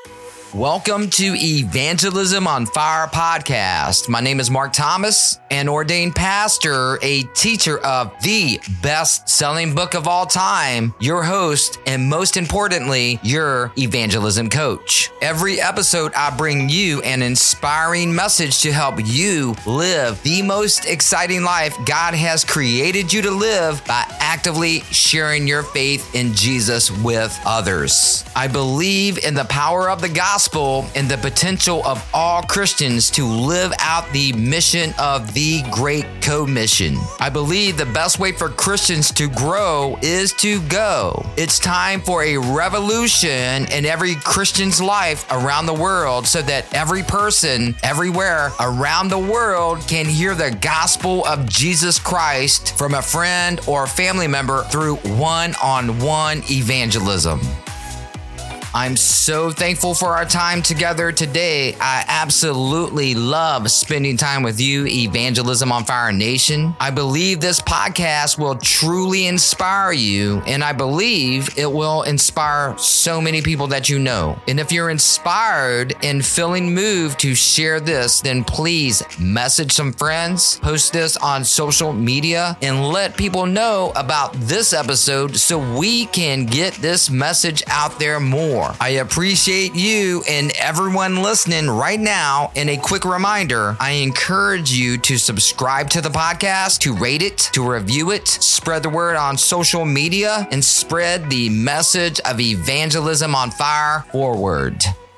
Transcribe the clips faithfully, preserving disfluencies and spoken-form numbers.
Welcome to Evangelism on Fire podcast. My name is Mark Thomas, an ordained pastor, a teacher of the best-selling book of all time, your host, and most importantly, your evangelism coach. Every episode, I bring you an inspiring message to help you live the most exciting life God has created you to live by actively sharing your faith in Jesus with others. I believe in the power of the gospel and the potential of all Christians to live out the mission of the Great Commission. I believe the best way for Christians to grow is to go. It's time for a revolution in every Christian's life around the world so that every person everywhere around the world can hear the gospel of Jesus Christ from a friend or family member through one-on-one evangelism. I'm so thankful for our time together today. I absolutely love spending time with you, Evangelism on Fire Nation. I believe this podcast will truly inspire you, and I believe it will inspire so many people that you know. And if you're inspired and feeling moved to share this, then please message some friends, post this on social media, and let people know about this episode so we can get this message out there more. I appreciate you and everyone listening right now. And a quick reminder, I encourage you to subscribe to the podcast, to rate it, to review it, spread the word on social media, and spread the message of evangelism on fire forward.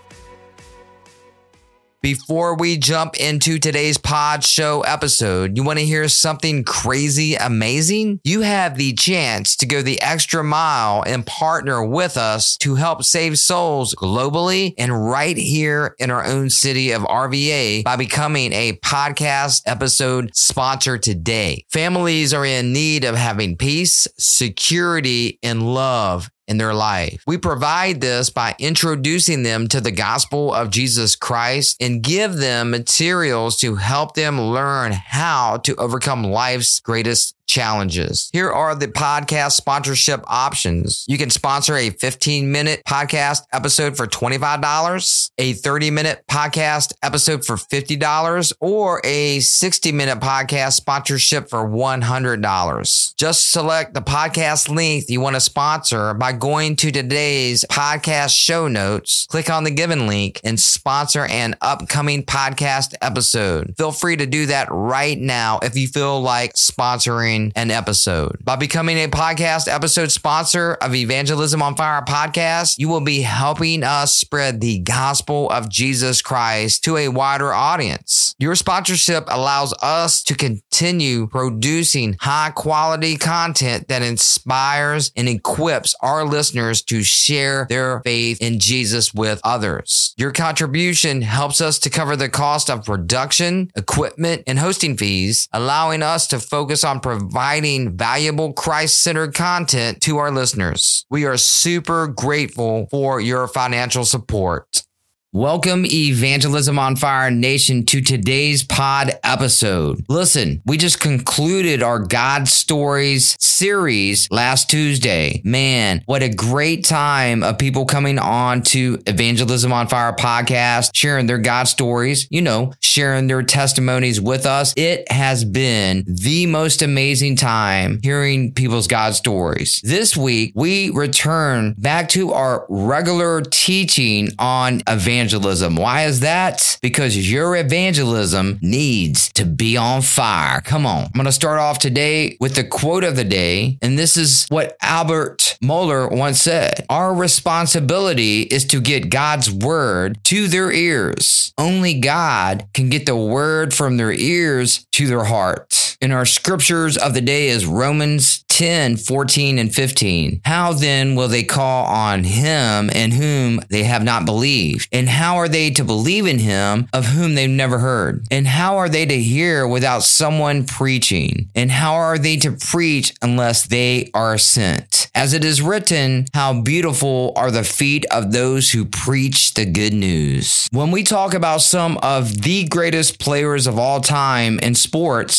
Before we jump into today's pod show episode, you want to hear something crazy amazing? You have the chance to go the extra mile and partner with us to help save souls globally and right here in our own city of R V A by becoming a podcast episode sponsor today. Families are in need of having peace, security, and love in their life. We provide this by introducing them to the gospel of Jesus Christ and give them materials to help them learn how to overcome life's greatest challenges. Here are the podcast sponsorship options. You can sponsor a fifteen minute podcast episode for twenty-five dollars, a thirty minute podcast episode for fifty dollars, or a sixty minute podcast sponsorship for one hundred dollars. Just select the podcast length you want to sponsor by going to today's podcast show notes, click on the given link, and sponsor an upcoming podcast episode. Feel free to do that right now if you feel like sponsoring an episode. By becoming a podcast episode sponsor of Evangelism on Fire podcast, you will be helping us spread the gospel of Jesus Christ to a wider audience. Your sponsorship allows us to continue producing high quality content that inspires and equips our listeners to share their faith in Jesus with others. Your contribution helps us to cover the cost of production, equipment, and hosting fees, allowing us to focus on providing valuable Christ-centered content to our listeners. We are super grateful for your financial support. Welcome, Evangelism on Fire Nation, to today's pod episode. Listen, we just concluded our God Stories series last Tuesday. Man, what a great time of people coming on to Evangelism on Fire podcast, sharing their God stories, you know, sharing their testimonies with us. It has been the most amazing time hearing people's God stories. This week, we return back to our regular teaching on evangelism. Evangelism. Why is that? Because your evangelism needs to be on fire. Come on. I'm going to start off today with the quote of the day. And this is what Albert Mohler once said. Our responsibility is to get God's word to their ears. Only God can get the word from their ears to their heart. And our scriptures of the day is Romans ten, fourteen, and fifteen. How then will they call on him in whom they have not believed? And how are they to believe in him of whom they've never heard? And how are they to hear without someone preaching? And how are they to preach unless they are sent? As it is written, how beautiful are the feet of those who preach the good news. When we talk about some of the greatest players of all time in sports, the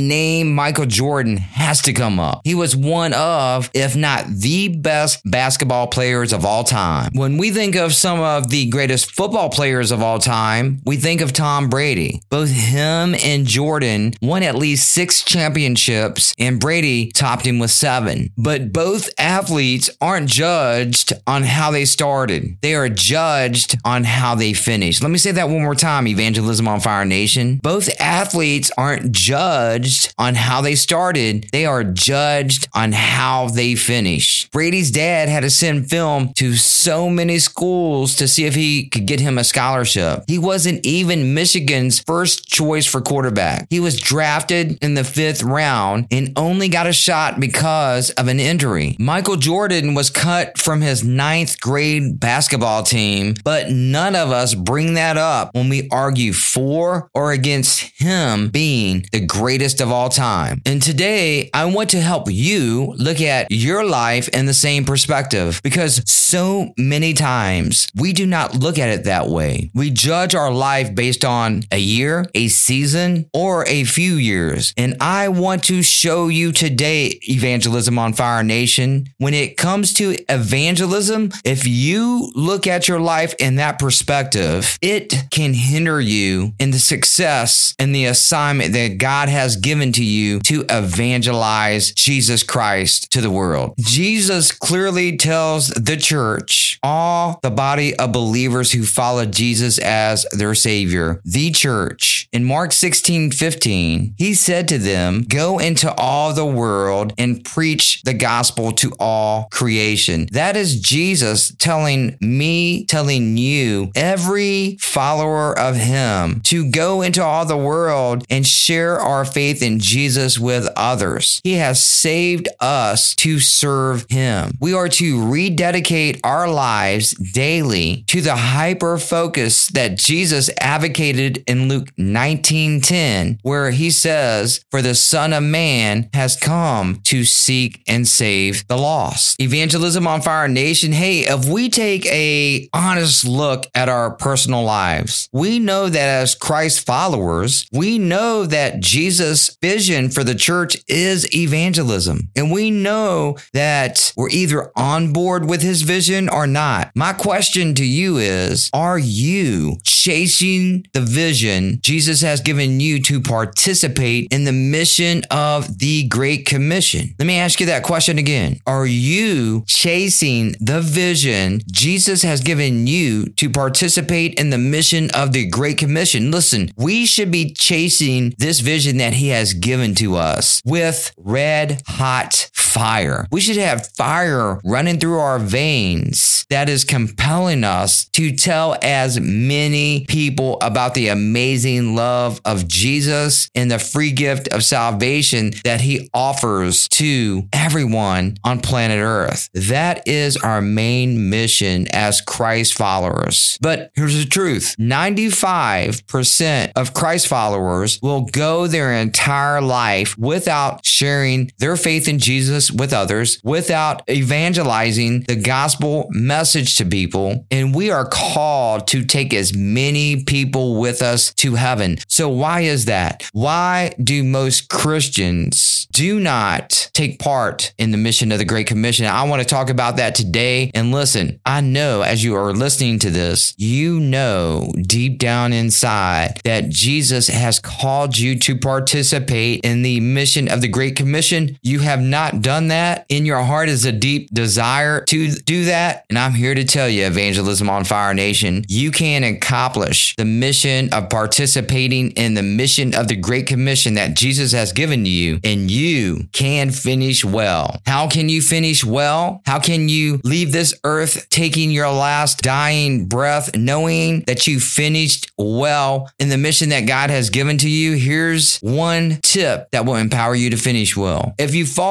name Michael Jordan has to come up. He was one of, if not the best basketball players of all time. When we think of some of the greatest football players of all time, we think of Tom Brady. Both him and Jordan won at least six championships, and Brady topped him with seven. But both athletes aren't judged on how they started. They are judged on how they finished. Let me say that one more time, Evangelism on Fire Nation. Both athletes aren't judged on how they started. They are judged on how they finish. Brady's dad had to send film to so many schools to see if he could get him a scholarship. He wasn't even Michigan's first choice for quarterback. He was drafted in the fifth round and only got a shot because of an injury. Michael Jordan was cut from his ninth grade basketball team, but none of us bring that up when we argue for or against him being the greatest of all time. And today, I want to help you look at your life in the same perspective, because so many times we do not look at it that way. We judge our life based on a year, a season, or a few years. And I want to show you today, Evangelism on Fire Nation, when it comes to evangelism, if you look at your life in that perspective, it can hinder you in the success and the assignment that God has given to you to evangelize Jesus Christ to the world. Jesus clearly tells the church, all the body of believers who follow Jesus as their Savior, the church. In Mark sixteen fifteen, he said to them, go into all the world and preach the gospel to all creation. That is Jesus telling me, telling you, every follower of him, to go into all the world and share our faith in Jesus with others. He has saved us to serve him. We are to rededicate our lives daily to the hyper focus that Jesus advocated in Luke nineteen ten, where he says, for the Son of Man has come to seek and save the lost. Evangelism on Fire Nation, hey, if we take a honest look at our personal lives, we know that as Christ followers, we know that Jesus' vision for the church is evangelism. And we know that we're either on board with his vision or not. My question to you is, are you chasing the vision Jesus has given you to participate in the mission of the Great Commission? Let me ask you that question again. Are you chasing the vision Jesus has given you to participate in the mission of the Great Commission? Listen, we should be chasing this vision that he has given to us with red hot fire. We should have fire running through our veins that is compelling us to tell as many people about the amazing love of Jesus and the free gift of salvation that he offers to everyone on planet Earth. That is our main mission as Christ followers. But here's the truth. ninety-five percent of Christ followers will go their entire life without sharing their faith in Jesus with others, without evangelizing the gospel message to people. And we are called to take as many people with us to heaven. So why is that? Why do most Christians do not take part in the mission of the Great Commission? I want to talk about that today. And listen, I know as you are listening to this, you know deep down inside that Jesus has called you to participate in the mission of the Great Commission. You have not done that. In your heart is a deep desire to do that. And I'm here to tell you, Evangelism on Fire Nation, you can accomplish the mission of participating in the mission of the Great Commission that Jesus has given to you, and you can finish well. How can you finish well? How can you leave this earth taking your last dying breath, knowing that you finished well in the mission that God has given to you? Here's one tip that will empower you to finish well. If you fall in love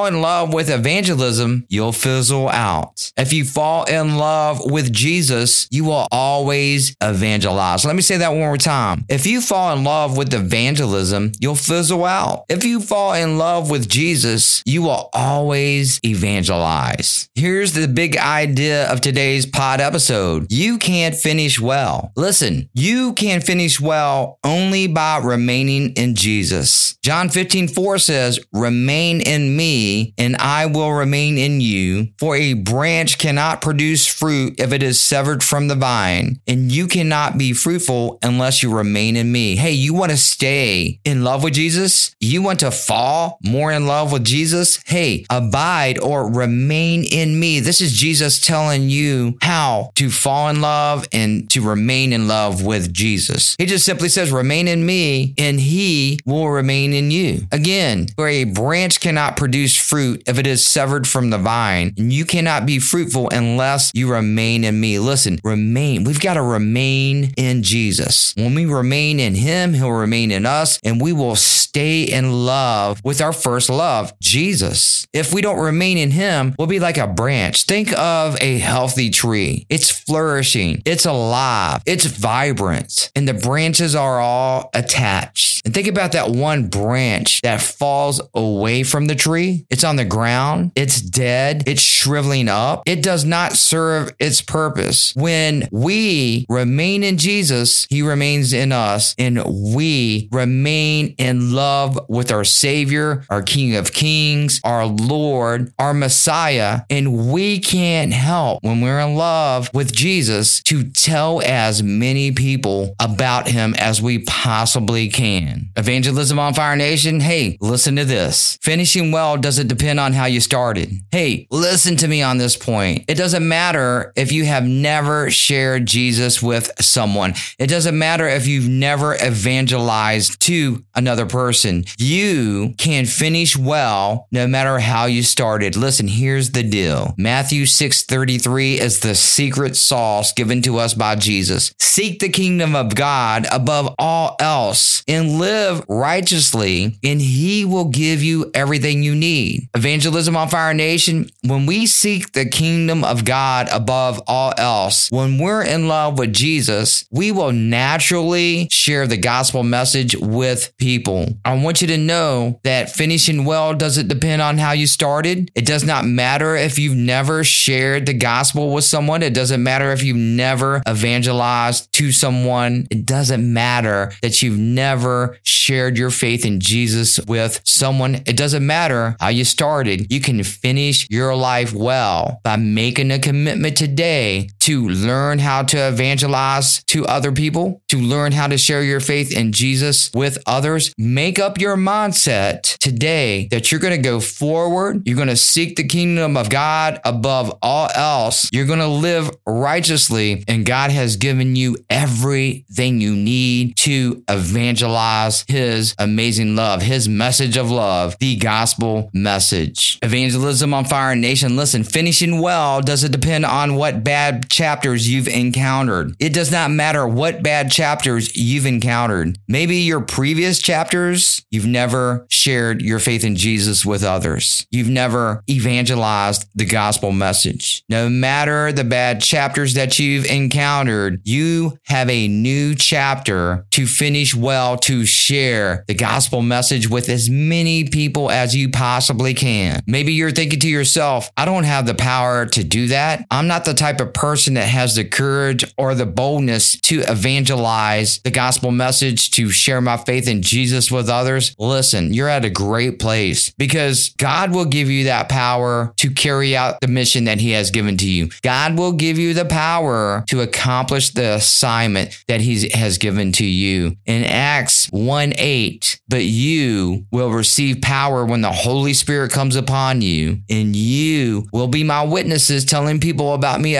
love with evangelism, you'll fizzle out. If you fall in love with Jesus, you will always evangelize. Let me say that one more time. If you fall in love with evangelism, you'll fizzle out. If you fall in love with Jesus, you will always evangelize. Here's the big idea of today's pod episode. You can't finish well. Listen, you can finish well only by remaining in Jesus. John fifteen four says, "Remain in me, and I will remain in you. For a branch cannot produce fruit if it is severed from the vine, and you cannot be fruitful unless you remain in me." Hey, you want to stay in love with Jesus? You want to fall more in love with Jesus? Hey, abide or remain in me. This is Jesus telling you how to fall in love and to remain in love with Jesus. He just simply says, remain in me, and he will remain in you. Again, where a branch cannot produce fruit if it is severed from the vine, and you cannot be fruitful unless you remain in me. Listen, remain. We've got to remain in Jesus. When we remain in him, he'll remain in us, and we will stay in love with our first love, Jesus. If we don't remain in him, we'll be like a branch. Think of a healthy tree. It's flourishing. It's alive. It's vibrant. And the branches are all attached. And think about that one branch that falls away from the tree. It's on the ground. It's dead. It's shriveling up. It does not serve its purpose. When we remain in Jesus, he remains in us, and we remain in love with our Savior, our King of Kings, our Lord, our Messiah, and we can't help when we're in love with Jesus to tell as many people about him as we possibly can. Evangelism on Fire Nation, hey, listen to this. Finishing well doesn't depend on how you started. Hey, listen to me on this point. It doesn't matter if you have never shared Jesus with someone. It doesn't matter if you've never evangelized to another person. You can finish well no matter how you started. Listen, here's the deal. Matthew six thirty-three is the secret sauce given to us by Jesus. Seek the kingdom of God above all else and live righteously, and he will give you everything you need. Evangelism on Fire Nation, when we seek the kingdom of God above all else, when we're in love with Jesus, we will naturally share the gospel message with people. I want you to know that finishing well doesn't depend on how you started. It does not matter if you've never shared the gospel with someone. It doesn't matter if you've never evangelized to someone. It doesn't matter that you've never shared your faith in Jesus with someone. It doesn't matter how you started. You can finish your life well by making a commitment today to learn how to evangelize to other people, to learn how to share your faith in Jesus with others. Make up your mindset today that you're going to go forward. You're going to seek the kingdom of God above all else. You're going to live righteously, and God has given you everything you need to evangelize his amazing love, his message of love, the gospel message. Evangelism on Fire Nation, listen, finishing well doesn't depend on what bad chapters you've encountered. It does not matter what bad chapters you've encountered. Maybe your previous chapters, you've never shared your faith in Jesus with others. You've never evangelized the gospel message. No matter the bad chapters that you've encountered, you have a new chapter to finish well, to share the gospel message with as many people as you possibly can. Maybe you're thinking to yourself, I don't have the power to do that. I'm not the type of person that has the courage or the boldness to evangelize the gospel message, to share my faith in Jesus with others. Listen, you're at a great place, because God will give you that power to carry out the mission that he has given to you. God will give you the power to accomplish the assignment that he has given to you. In Acts one eight, but you will receive power when the Holy Spirit comes upon you, and you will be my witnesses, telling people about me everywhere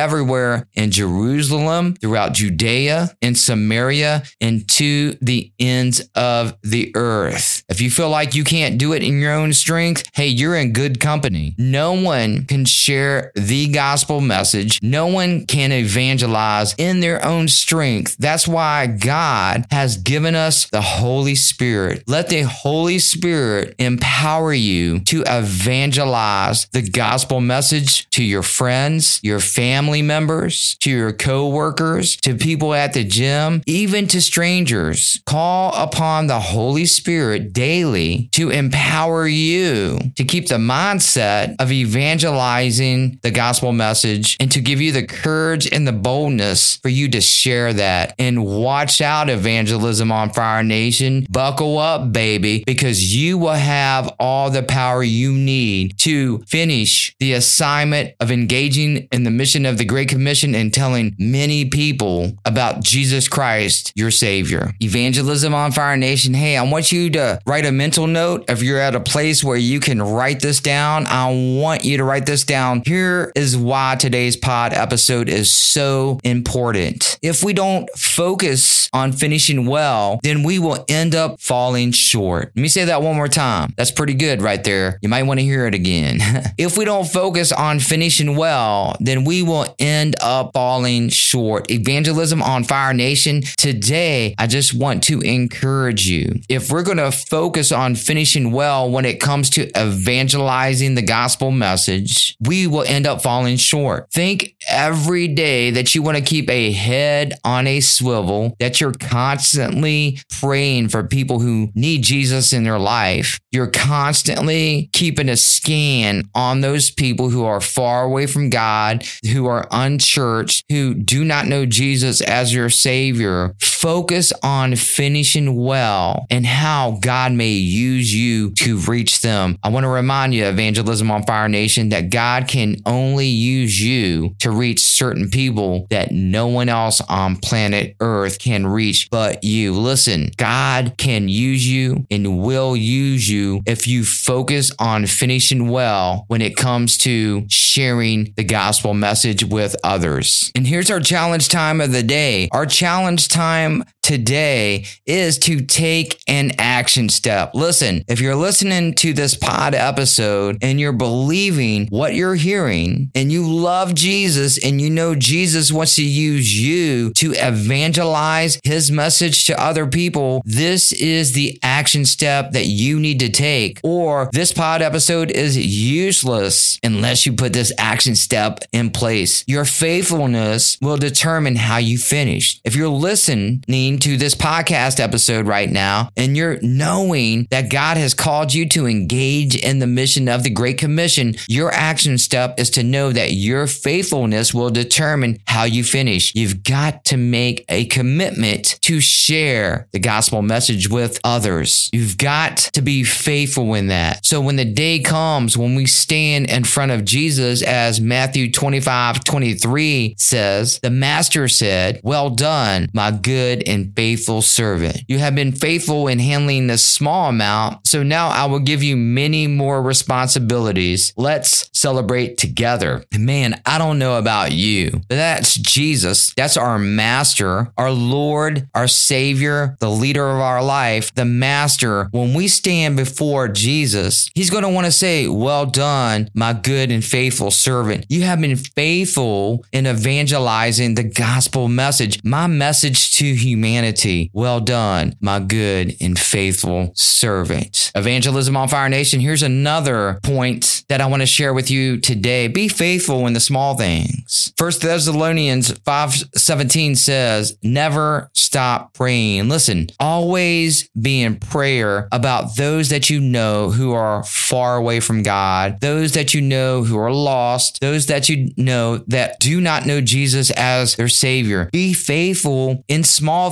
everywhere in Jerusalem, throughout Judea and Samaria, and to the ends of the earth. If you feel like you can't do it in your own strength, hey, you're in good company. No one can share the gospel message. No one can evangelize in their own strength. That's why God has given us the Holy Spirit. Let the Holy Spirit empower you to evangelize the gospel message to your friends, your family members, to your co-workers, to people at the gym, even to strangers. Call upon the Holy Spirit daily to empower you to keep the mindset of evangelizing the gospel message and to give you the courage and the boldness for you to share that. And watch out, Evangelism on Fire Nation. Buckle up, baby, because you will have all the power you need to finish the assignment of engaging in the mission of the Great Commission and telling many people about Jesus Christ, your Savior. Evangelism on Fire Nation. Hey, I want you to write a mental note. If you're at a place where you can write this down, I want you to write this down. Here is why today's pod episode is so important. If we don't focus on finishing well, then we will end up falling short. Let me say that one more time. That's pretty good right there. You might want to hear it again. If we don't focus on finishing well, then we will end up falling short. Evangelism on Fire Nation. Today, I just want to encourage you. If we're going to focus on finishing well when it comes to evangelizing the gospel message, we will end up falling short. Think every day that you want to keep a head on a swivel, that you're constantly praying for people who need Jesus in their life. You're constantly keeping a scan on those people who are far away from God, who are unchurched, who do not know Jesus as your Savior. Focus on finishing well and how God may use you to reach them. I want to remind you, Evangelism on Fire Nation, that God can only use you to reach certain people that no one else on planet Earth can reach but you. Listen, God can use you and will use you if you focus on finishing well when it comes to sharing the gospel message with others. And here's our challenge time of the day. Our challenge time today is to take an action step. Listen, if you're listening to this pod episode and you're believing what you're hearing and you love Jesus and you know Jesus wants to use you to evangelize his message to other people, this is the action step that you need to take. Or this pod episode is useless unless you put this action step in place. Your faithfulness will determine how you finish. If you're listening to this podcast episode right now and you're knowing that God has called you to engage in the mission of the Great Commission, your action step is to know that your faithfulness will determine how you finish. You've got to make a commitment to share the gospel message with others. You've got to be faithful in that. So when the day comes when we stand in front of Jesus, as Matthew twenty-five twenty-three says, the master said, "Well done, my good and faithful servant. You have been faithful in handling this small amount, so now I will give you many more responsibilities. Let's celebrate together." And man, I don't know about you, but that's Jesus. That's our master, our Lord, our Savior, the leader of our life, the master. When we stand before Jesus, he's going to want to say, "Well done, my good and faithful servant. You have been faithful in evangelizing the gospel message, my message to humanity. Well done, my good and faithful servant." Evangelism on Fire Nation, here's another point that I want to share with you today. Be faithful in the small things. First Thessalonians five seventeen says, "Never stop praying." Listen, always be in prayer about those that you know who are far away from God, those that you know who are lost, those that you know that do not know Jesus as their Savior. Be faithful in small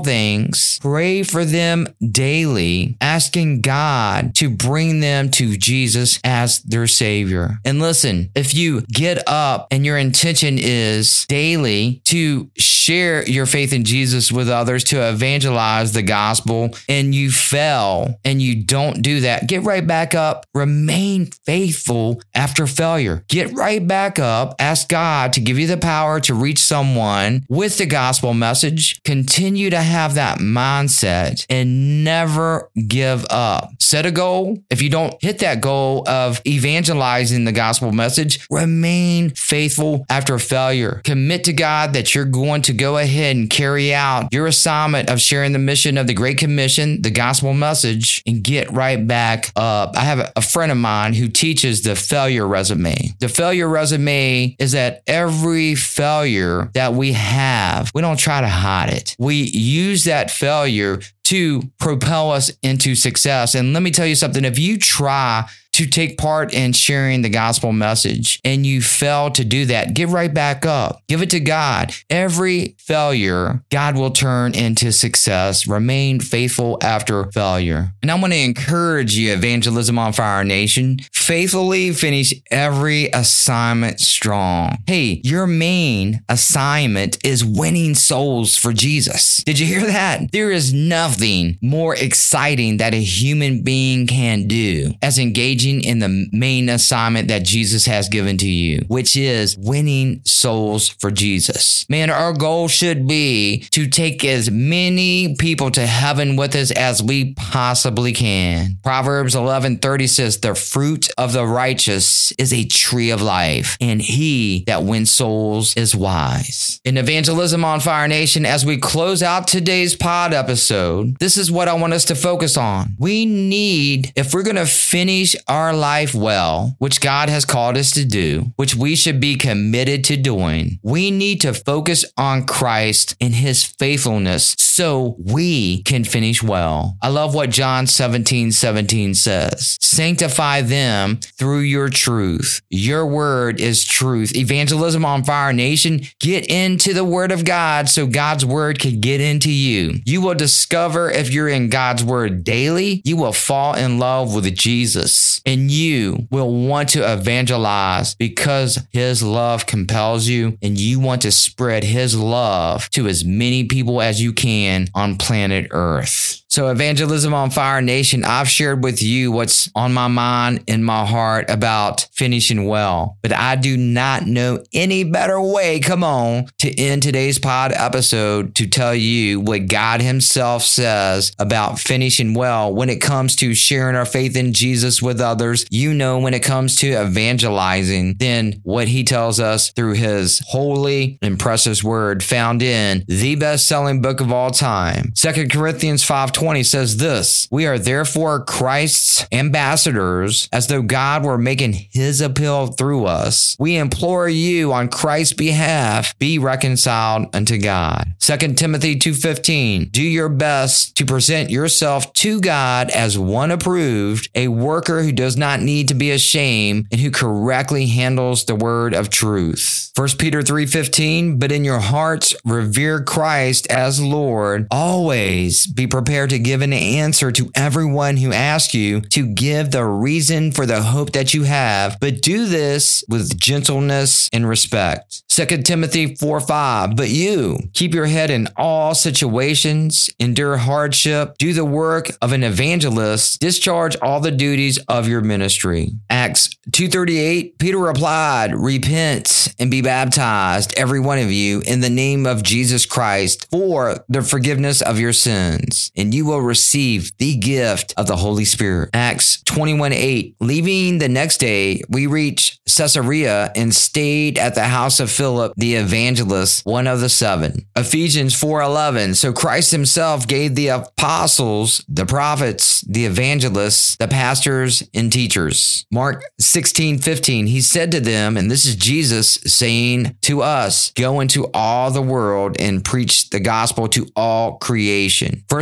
things, pray for them daily, asking God to bring them to Jesus as their Savior. And listen, if you get up and your intention is daily to share your faith in Jesus with others, to evangelize the gospel, and you fail and you don't do that, get right back up. Remain faithful after failure. Get right back up. Ask God to give you the power to reach someone with the gospel message. Continue to have that mindset and never give up. Set a goal. If you don't hit that goal of evangelizing the gospel message, remain faithful after failure. Commit to God that you're going to go ahead and carry out your assignment of sharing the mission of the Great Commission, the gospel message, and get right back up. I have a friend of mine who teaches the failure resume. The failure resume is that every failure that we have, we don't try to hide it. We use that failure to propel us into success. And let me tell you something, if you try to take part in sharing the gospel message and you fail to do that, get right back up. Give it to God. Every failure, God will turn into success. Remain faithful after failure. And I want to encourage you, Evangelism on Fire Nation, faithfully finish every assignment strong. Hey, your main assignment is winning souls for Jesus. Did you hear that? There is nothing more exciting that a human being can do as engaging in the main assignment that Jesus has given to you, which is winning souls for Jesus. Man, our goal should be to take as many people to heaven with us as we possibly can. Proverbs eleven thirty says, the fruit of the righteous is a tree of life, and he that wins souls is wise. In Evangelism on Fire Nation, as we close out today's pod episode, this is what I want us to focus on. We need, if we're going to finish our life well, which God has called us to do, which we should be committed to doing, we need to focus on Christ and his faithfulness so we can finish well. I love what John seventeen seventeen says. Sanctify them through your truth. Your word is truth. Evangelism on Fire Nation, get into the word of God so God's word can get into you. You will discover if you're in God's word daily, you will fall in love with Jesus. And you will want to evangelize because his love compels you, and you want to spread his love to as many people as you can on planet Earth. So Evangelism on Fire Nation, I've shared with you what's on my mind and my heart about finishing well, but I do not know any better way, come on, to end today's pod episode to tell you what God himself says about finishing well when it comes to sharing our faith in Jesus with others. You know, when it comes to evangelizing, then what he tells us through his holy and precious word found in the best-selling book of all time. Second Corinthians five twenty says this, we are therefore Christ's ambassadors, as though God were making his appeal through us. We implore you on Christ's behalf, be reconciled unto God. Second Timothy two fifteen, do your best to present yourself to God as one approved, a worker who does not need to be ashamed and who correctly handles the word of truth. First Peter three fifteen, but in your hearts revere Christ as Lord. Always be prepared to give an answer to everyone who asks you to give the reason for the hope that you have, but do this with gentleness and respect. Second Timothy four five, but you keep your head in all situations, endure hardship, do the work of an evangelist, discharge all the duties of your ministry. Acts two thirty-eight, Peter replied, repent and be baptized, every one of you, in the name of Jesus Christ for the forgiveness of your sins, and you will receive the gift of the Holy Spirit. Acts twenty-one eight, leaving the next day, we reached Caesarea and stayed at the house of Philip the evangelist, one of the seven. Ephesians four eleven, so Christ himself gave the apostles, the prophets, the evangelists, the pastors, and teachers. Mark sixteen fifteen, he said to them, and this is Jesus saying to us, go into all the world and preach the gospel to all creation. First Corinthians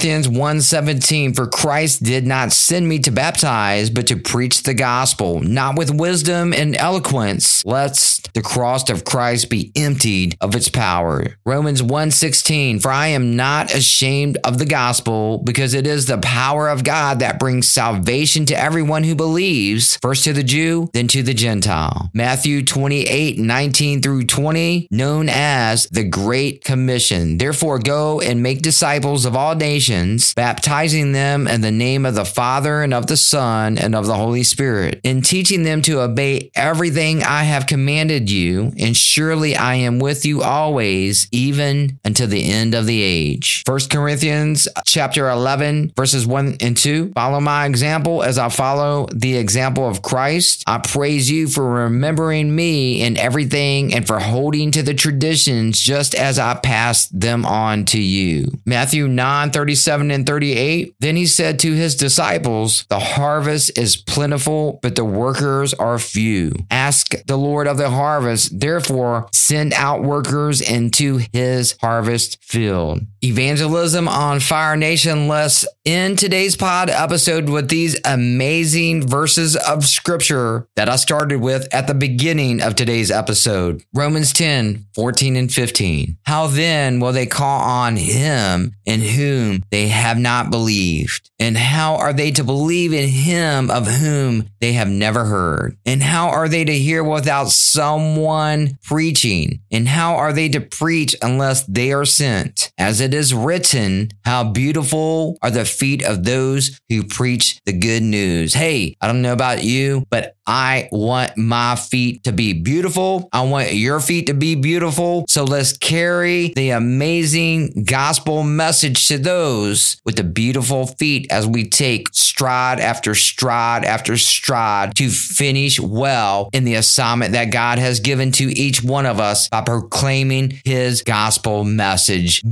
Corinthians one seventeen, for Christ did not send me to baptize, but to preach the gospel, not with wisdom and eloquence, lest the cross of Christ be emptied of its power. Romans one sixteen, for I am not ashamed of the gospel, because it is the power of God that brings salvation to everyone who believes, first to the Jew, then to the Gentile. Matthew twenty-eight nineteen through twenty, known as the Great Commission. Therefore, go and make disciples of all nations, baptizing them in the name of the Father and of the Son and of the Holy Spirit, and teaching them to obey everything I have commanded you, and surely I am with you always, even until the end of the age. First Corinthians chapter eleven, verses one and two. Follow my example as I follow the example of Christ. I praise you for remembering me in everything and for holding to the traditions just as I passed them on to you. Matthew nine thirty-seven and thirty-eight. Then he said to his disciples, the harvest is plentiful, but the workers are few. Ask the Lord of the harvest, therefore send out workers into his harvest field. Evangelism on Fire Nation. Let's end today's pod episode with these amazing verses of scripture that I started with at the beginning of today's episode. Romans ten fourteen and fifteen. How then will they call on him in whom they have not believed? And how are they to believe in him of whom they have never heard? And how are they to hear without someone preaching? And how are they to preach unless they are sent? As it is written, how beautiful are the feet of those who preach the good news. Hey, I don't know about you, but I want my feet to be beautiful. I want your feet to be beautiful. So let's carry the amazing gospel message to those with the beautiful feet as we take stride after stride after stride to finish well in the assignment that God has given to each one of us by proclaiming his gospel message.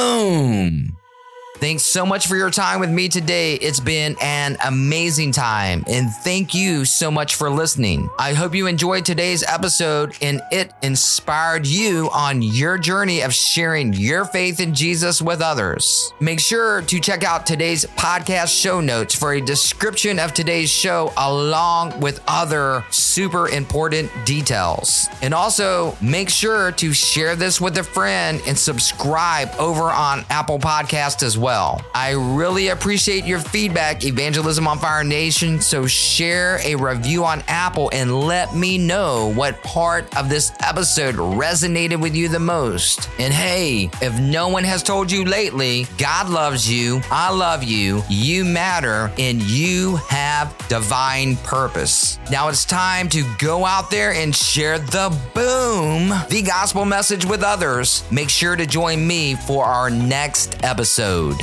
Boom! Thanks so much for your time with me today. It's been an amazing time, and thank you so much for listening. I hope you enjoyed today's episode and it inspired you on your journey of sharing your faith in Jesus with others. Make sure to check out today's podcast show notes for a description of today's show along with other super important details. And also make sure to share this with a friend and subscribe over on Apple Podcasts as well. Well. I really appreciate your feedback, Evangelism on Fire Nation, so share a review on Apple and let me know what part of this episode resonated with you the most. And hey, if no one has told you lately, God loves you, I love you, you matter, and you have divine purpose. Now it's time to go out there and share the boom, the gospel message with others. Make sure to join me for our next episode.